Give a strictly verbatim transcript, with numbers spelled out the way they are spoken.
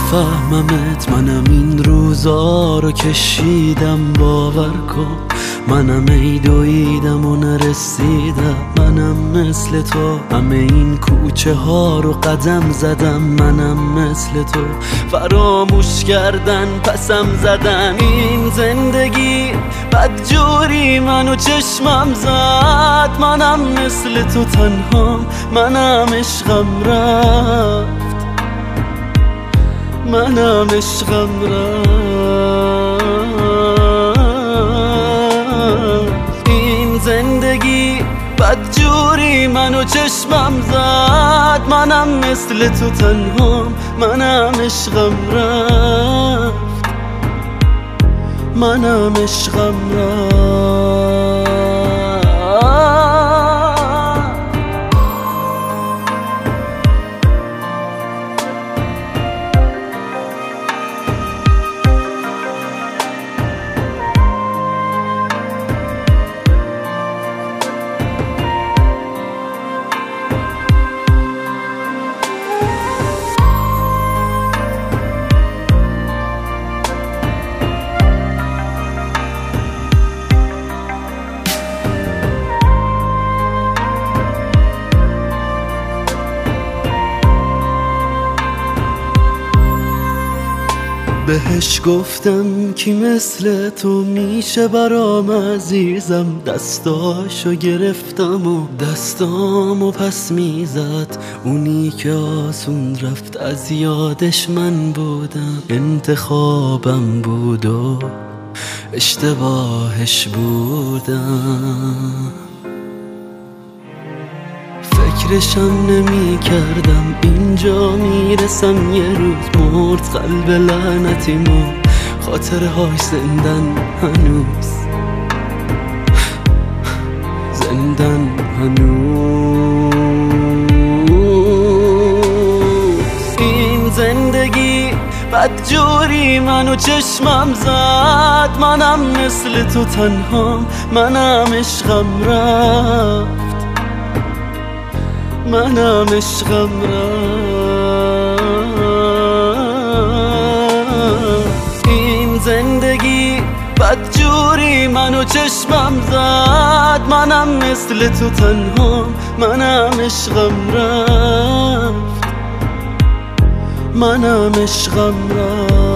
نمیفهممت، منم این روزا رو کشیدم، باور کن منم ای دویدم و نرسیدم، منم مثل تو همه این کوچه ها رو قدم زدم، منم مثل تو فراموش کردن پسم زدن. این زندگی بدجوری منو چشمم زد، منم مثل تو تنها، منم عشقم رفت، منم عشقم رفت. این زندگی بدجوری منو چشمم زد، منم مثل تو تنها، منم عشقم رفت، منم عشقم رفت. بهش گفتم کی مثل تو میشه برام عزیزم، دستاشو گرفتم و دستامو پس میزد، اونی که آسون رفت از یادش من بودم، انتخابم بود و اشتباهش بودم. فکرشم نمی کردم اینجا میرسم یه روز مرد قلب لعنتیمو، خاطره های زندن هنوز، زندن هنوز. این زندگی بدجوری منو چشمم زد، منم مثل تو تنها، منم عشقم رفت، منم عشقم رفت. این زندگی بدجوری منو چشمم زد، منم مثل تو تنها، منم عشقم رفت، منم عشقم رفت.